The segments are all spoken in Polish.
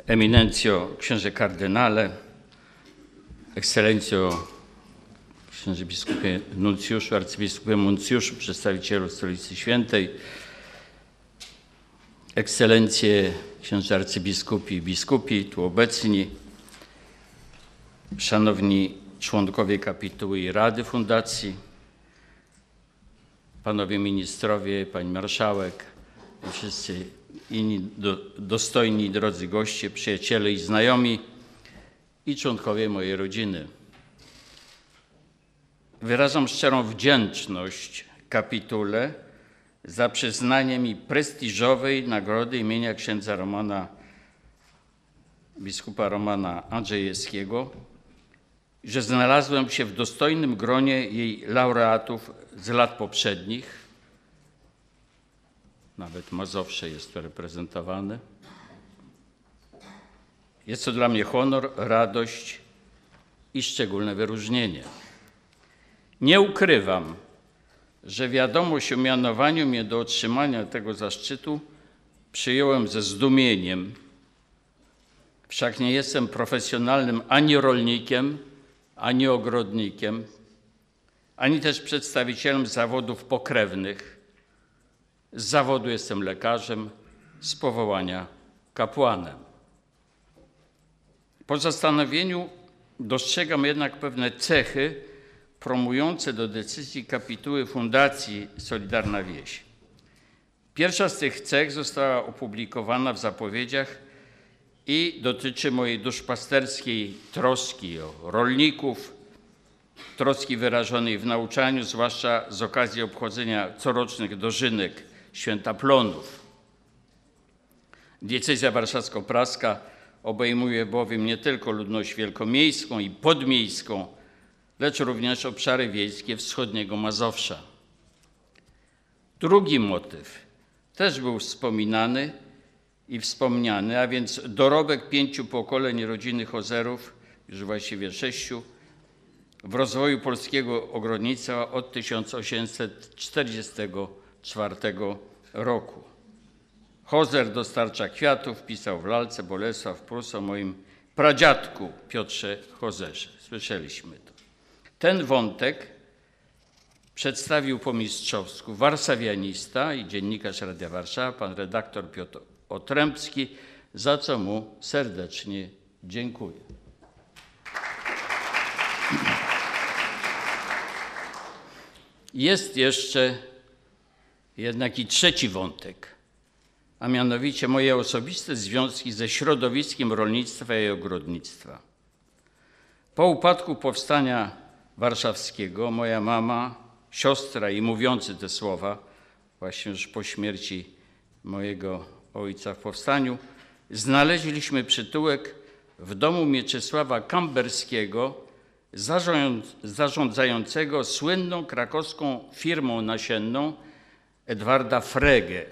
Eminencjo, księże kardynale, ekscelencjo, księże biskupie nuncjuszu, arcybiskupie nuncjuszu, przedstawicielu Stolicy Świętej, ekscelencje, księże arcybiskupi i biskupi tu obecni, szanowni członkowie kapituły i Rady Fundacji, panowie ministrowie, pani marszałek i wszyscy inni dostojni, drodzy goście, przyjaciele i znajomi i członkowie mojej rodziny. Wyrażam szczerą wdzięczność kapitule za przyznanie mi prestiżowej nagrody imienia księdza biskupa Romana Andrzejewskiego, że znalazłem się w dostojnym gronie jej laureatów z lat poprzednich. Nawet Mazowsze jest tu reprezentowane. Jest to dla mnie honor, radość i szczególne wyróżnienie. Nie ukrywam, że wiadomość o mianowaniu mnie do otrzymania tego zaszczytu przyjąłem ze zdumieniem. Wszak nie jestem profesjonalnym ani rolnikiem, ani ogrodnikiem, ani też przedstawicielem zawodów pokrewnych. Z zawodu jestem lekarzem, z powołania kapłanem. Po zastanowieniu dostrzegam jednak pewne cechy promujące do decyzji kapituły Fundacji Solidarna Wieś. Pierwsza z tych cech została opublikowana w zapowiedziach i dotyczy mojej duszpasterskiej troski o rolników, troski wyrażonej w nauczaniu, zwłaszcza z okazji obchodzenia corocznych dożynek Święta Plonów. Diecezja warszawsko-praska obejmuje bowiem nie tylko ludność wielkomiejską i podmiejską, lecz również obszary wiejskie wschodniego Mazowsza. Drugi motyw też był wspominany i wspomniany, a więc dorobek 5 pokoleń rodziny Hozerów, już właściwie 6, w rozwoju polskiego ogrodnictwa od 1844 roku. Hozer dostarcza kwiatów, pisał w lalce Bolesław Prus o moim pradziadku Piotrze Hozerze. Słyszeliśmy to. Ten wątek przedstawił po mistrzowsku warszawianista i dziennikarz Radia Warszawa, pan redaktor Piotr Otrębski, za co mu serdecznie dziękuję. Jest jeszcze jednak i trzeci wątek, a mianowicie moje osobiste związki ze środowiskiem rolnictwa i ogrodnictwa. Po upadku powstania warszawskiego moja mama, siostra i mówiący te słowa, właśnie już po śmierci mojego ojca w powstaniu, znaleźliśmy przytułek w domu Mieczysława Kamberskiego, zarządzającego słynną krakowską firmą nasienną Edwarda Frege.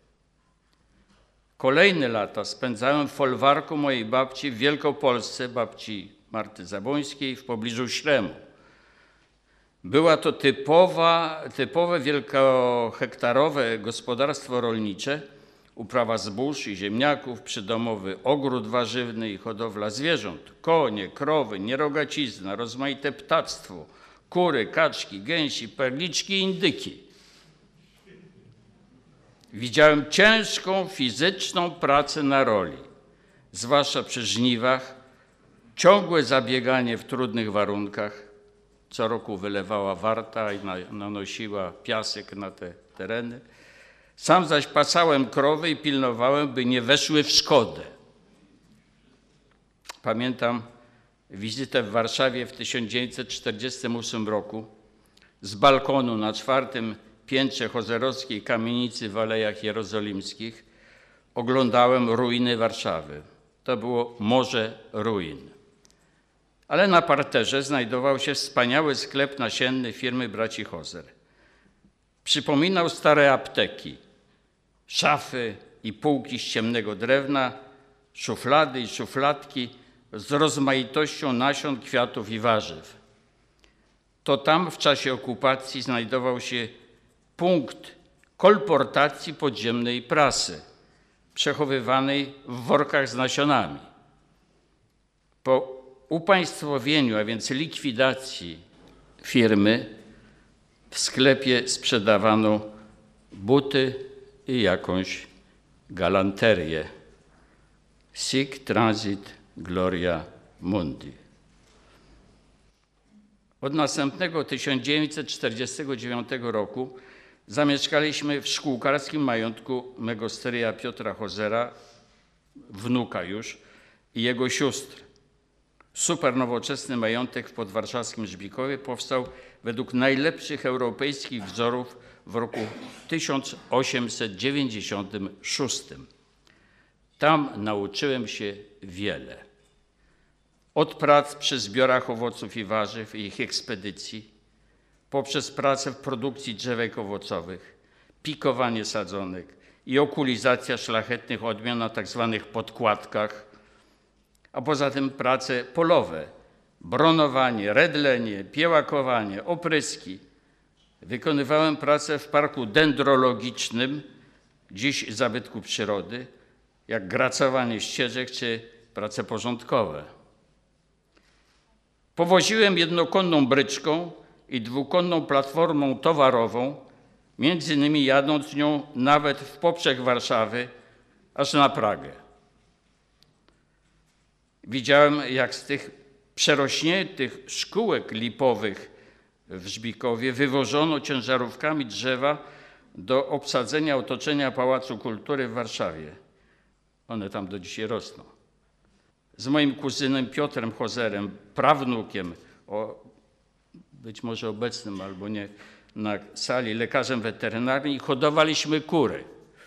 Kolejne lata spędzałem w folwarku mojej babci w Wielkopolsce, babci Marty Zabońskiej, w pobliżu Śremu. Była to typowe wielkohektarowe gospodarstwo rolnicze, uprawa zbóż i ziemniaków, przydomowy ogród warzywny i hodowla zwierząt, konie, krowy, nierogacizna, rozmaite ptactwo, kury, kaczki, gęsi, perliczki i indyki. Widziałem ciężką fizyczną pracę na roli, zwłaszcza przy żniwach, ciągłe zabieganie w trudnych warunkach. Co roku wylewała warta i nanosiła piasek na te tereny. Sam zaś pasałem krowy i pilnowałem, by nie weszły w szkodę. Pamiętam wizytę w Warszawie w 1948 roku. Z balkonu na 4. piętrze hozerowskiej kamienicy w Alejach Jerozolimskich oglądałem ruiny Warszawy. To było morze ruin. Ale na parterze znajdował się wspaniały sklep nasienny firmy braci Hozer. Przypominał stare apteki, szafy i półki z ciemnego drewna, szuflady i szufladki z rozmaitością nasion, kwiatów i warzyw. To tam w czasie okupacji znajdował się punkt kolportacji podziemnej prasy. przechowywanej w workach z nasionami. Po upaństwowieniu, a więc likwidacji firmy, w sklepie sprzedawano buty i jakąś galanterię. Sic transit gloria mundi. Od następnego 1949 roku zamieszkaliśmy w szkółkarskim majątku mego stryja Piotra Hozera, wnuka już, i jego sióstr. Supernowoczesny majątek w podwarszawskim Żbikowie powstał według najlepszych europejskich wzorów w roku 1896. Tam nauczyłem się wiele. Od prac przy zbiorach owoców i warzyw i ich ekspedycji, poprzez pracę w produkcji drzewek owocowych, pikowanie sadzonek i okulizacja szlachetnych odmian na tzw. podkładkach, a poza tym prace polowe, bronowanie, redlenie, piełakowanie, opryski. Wykonywałem pracę w parku dendrologicznym, dziś zabytku przyrody, jak gracowanie ścieżek czy prace porządkowe. Powoziłem jednokonną bryczką i dwukonną platformą towarową, między innymi jadąc nią nawet w poprzek Warszawy, aż na Pragę. Widziałem, jak z tych przerośniętych szkółek lipowych w Żbikowie wywożono ciężarówkami drzewa do obsadzenia otoczenia Pałacu Kultury w Warszawie. One tam do dzisiaj rosną. Z moim kuzynem Piotrem Hozerem, prawnukiem, być może obecnym albo nie, na sali, lekarzem weterynarii, hodowaliśmy kury.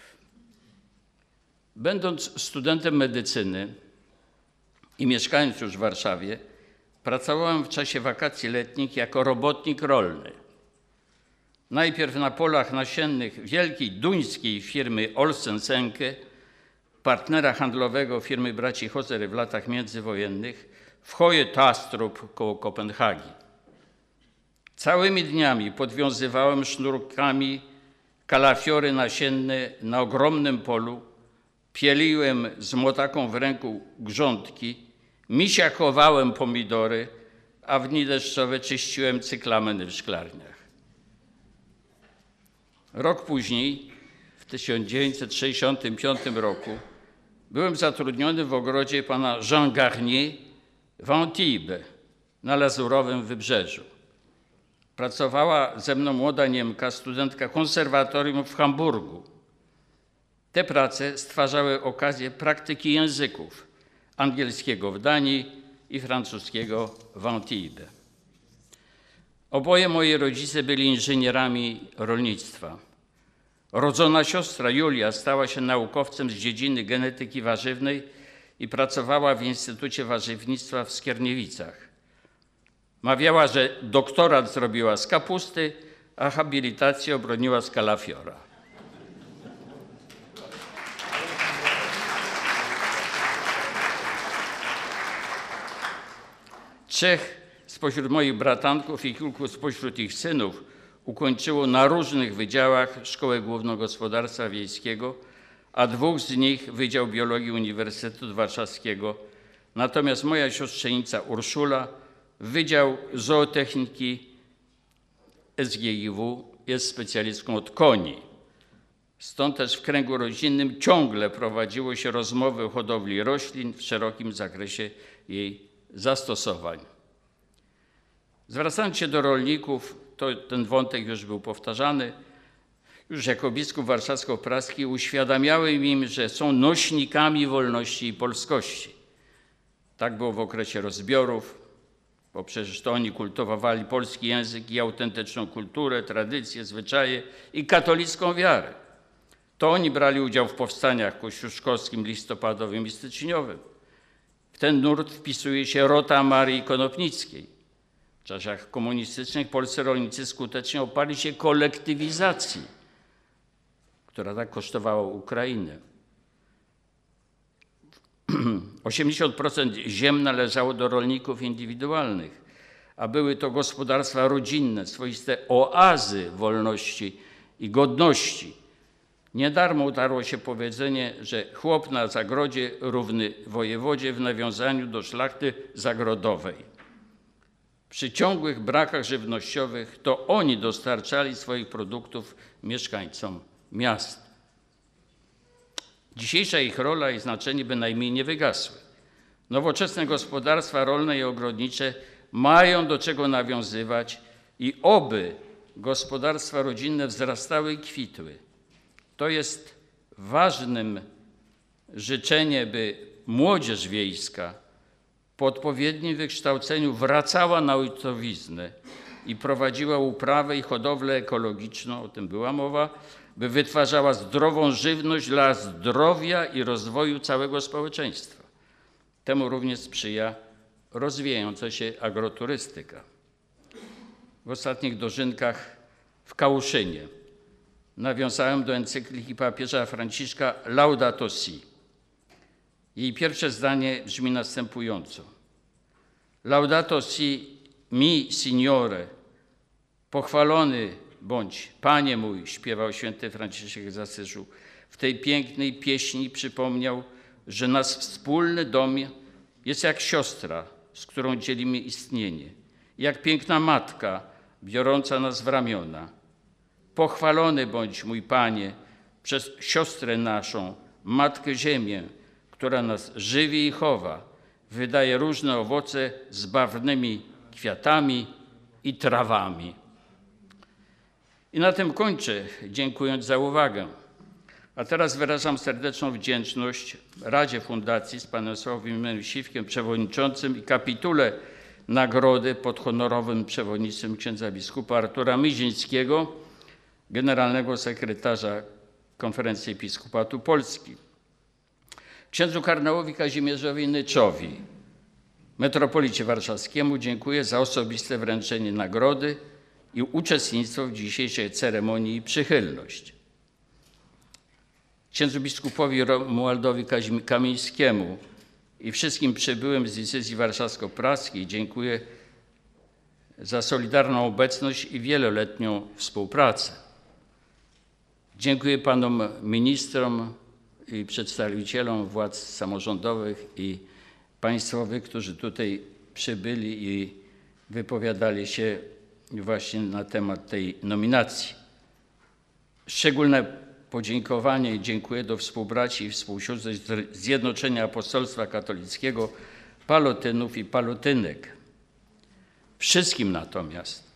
Będąc studentem medycyny i mieszkając już w Warszawie, pracowałem w czasie wakacji letnich jako robotnik rolny. Najpierw na polach nasiennych wielkiej duńskiej firmy Olsen Senke, partnera handlowego firmy braci Hozer w latach międzywojennych, w Hoje Tastrup koło Kopenhagi. Całymi dniami podwiązywałem sznurkami kalafiory nasienne na ogromnym polu, pieliłem z motaką w ręku grządki, misiakowałem pomidory, a w dni deszczowe czyściłem cyklameny w szklarniach. Rok później, w 1965 roku, byłem zatrudniony w ogrodzie pana Jean Garnier w Antibes na Lazurowym Wybrzeżu. Pracowała ze mną młoda Niemka, studentka konserwatorium w Hamburgu. Te prace stwarzały okazję praktyki języków, angielskiego w Danii i francuskiego w Antibes. Oboje moi rodzice byli inżynierami rolnictwa. Rodzona siostra Julia stała się naukowcem z dziedziny genetyki warzywnej i pracowała w Instytucie Warzywnictwa w Skierniewicach. Mawiała, że doktorat zrobiła z kapusty, a habilitację obroniła z kalafiora. Trzech spośród moich bratanków i kilku spośród ich synów ukończyło na różnych wydziałach Szkołę Główną Gospodarstwa Wiejskiego, a dwóch z nich Wydział Biologii Uniwersytetu Warszawskiego. Natomiast moja siostrzenica Urszula Wydział Zootechniki SGIW, jest specjalistką od koni. Stąd też w kręgu rodzinnym ciągle prowadziło się rozmowy o hodowli roślin w szerokim zakresie jej zastosowań. Zwracając się do rolników, ten wątek już był powtarzany, już jako biskup warszawsko-praski uświadamiałem im, że są nośnikami wolności i polskości. Tak było w okresie rozbiorów, bo przecież to oni kultywowali polski język i autentyczną kulturę, tradycje, zwyczaje i katolicką wiarę. To oni brali udział w powstaniach kościuszkowskim, listopadowym i styczniowym. W ten nurt wpisuje się Rota Marii Konopnickiej. W czasach komunistycznych polscy rolnicy skutecznie oparli się kolektywizacji, która tak kosztowała Ukrainę. 80% ziem należało do rolników indywidualnych, a były to gospodarstwa rodzinne, swoiste oazy wolności i godności. Nie darmo utarło się powiedzenie, że chłop na zagrodzie równy wojewodzie w nawiązaniu do szlachty zagrodowej. Przy ciągłych brakach żywnościowych to oni dostarczali swoich produktów mieszkańcom miast. Dzisiejsza ich rola i znaczenie bynajmniej nie wygasły. Nowoczesne gospodarstwa rolne i ogrodnicze mają do czego nawiązywać i oby gospodarstwa rodzinne wzrastały i kwitły. To jest ważnym życzenie, by młodzież wiejska po odpowiednim wykształceniu wracała na ojcowiznę i prowadziła uprawę i hodowlę ekologiczną, o tym była mowa, by wytwarzała zdrową żywność dla zdrowia i rozwoju całego społeczeństwa. Temu również sprzyja rozwijająca się agroturystyka. W ostatnich dożynkach w Kałuszynie nawiązałem do encykliki papieża Franciszka Laudato Si. Jej pierwsze zdanie brzmi następująco. Laudato si mi, Signore, pochwalony bądź Panie mój, śpiewał święty Franciszek z Asyżu. W tej pięknej pieśni przypomniał, że nasz wspólny dom jest jak siostra, z którą dzielimy istnienie, jak piękna matka biorąca nas w ramiona. Pochwalony bądź mój Panie przez siostrę naszą, Matkę Ziemię, która nas żywi i chowa, wydaje różne owoce z barwnymi kwiatami i trawami. I na tym kończę, dziękując za uwagę. A teraz wyrażam serdeczną wdzięczność Radzie Fundacji z panem Sławomirem Siwkiem, przewodniczącym, i kapitule nagrody pod honorowym przewodnictwem księdza biskupa Artura Myzińskiego, generalnego sekretarza Konferencji Episkopatu Polski. Księdzu kardynałowi Kazimierzowi Nyczowi, metropolicie warszawskiemu, dziękuję za osobiste wręczenie nagrody i uczestnictwo w dzisiejszej ceremonii i przychylność. Księdzu biskupowi Romualdowi Kamińskiemu i wszystkim przybyłym z diecezji warszawsko-praskiej dziękuję za solidarną obecność i wieloletnią współpracę. Dziękuję panom ministrom i przedstawicielom władz samorządowych i państwowych, którzy tutaj przybyli i wypowiadali się właśnie na temat tej nominacji. Szczególne podziękowanie i dziękuję do współbraci i współsióstr z Zjednoczenia Apostolstwa Katolickiego, palotynów i palotynek. Wszystkim natomiast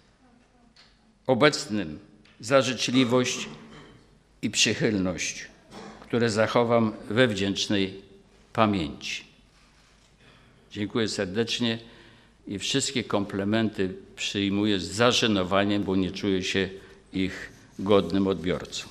obecnym za życzliwość i przychylność, które zachowam we wdzięcznej pamięci. Dziękuję serdecznie i wszystkie komplementy przyjmuję z zażenowaniem, bo nie czuję się ich godnym odbiorcą.